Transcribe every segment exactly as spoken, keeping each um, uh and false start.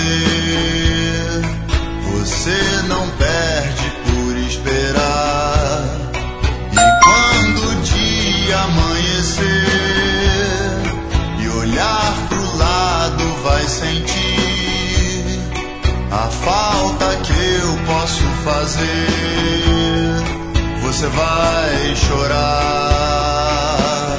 Você não perde por esperar. E quando o dia amanhecer e olhar pro lado, vai sentir a falta que eu posso fazer. Você vai chorar.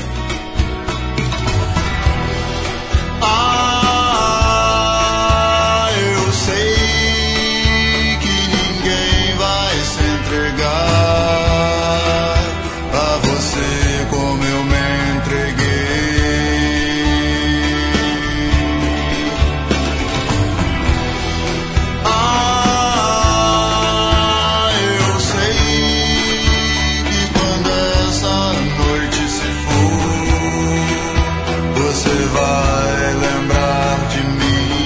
Ah, eu sei que ninguém vai se entregar a você como eu me entreguei. Ah, eu sei que quando essa noite se for, você vai lembrar de mim.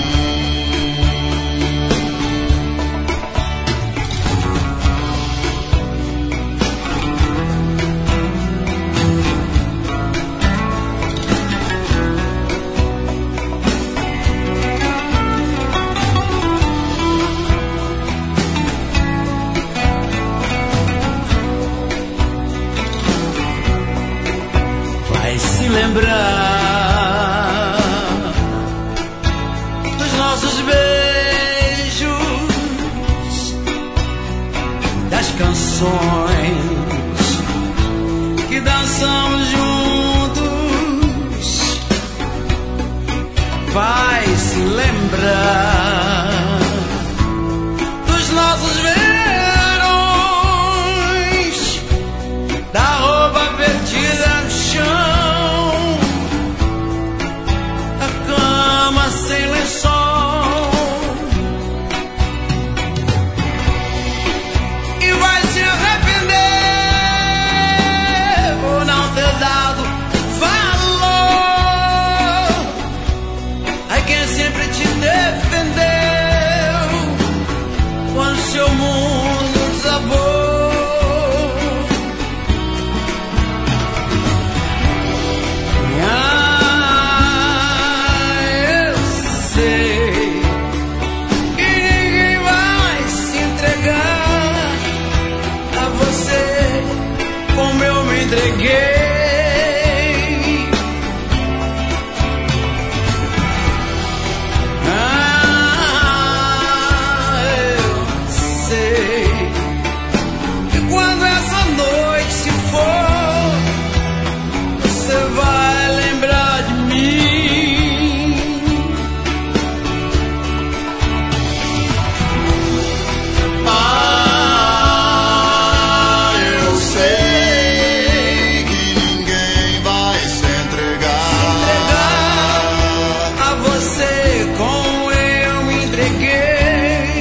Vai se lembrar dos nossos beijos, das canções que dançamos juntos. Vai se lembrar dos nossos verões, da roupa perdida no chão, da cama sem lençol. E vai se arrepender por não ter dado valor a quem sempre te defendeu quando seu mundo desabou. Ah, eu sei que ninguém vai se entregar a você como eu me entreguei. Ah, eu sei que quando essa noite se for, você vai lembrar de mim. Ah, eu sei que ninguém vai se entregar A você como eu me entreguei.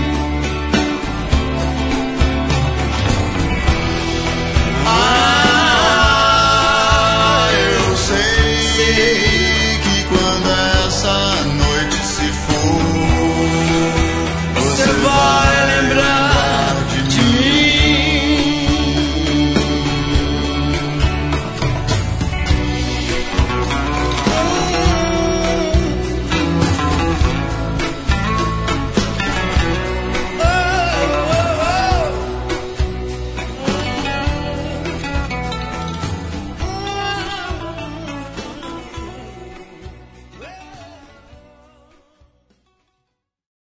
Ah, eu sei que quando essa noite se for,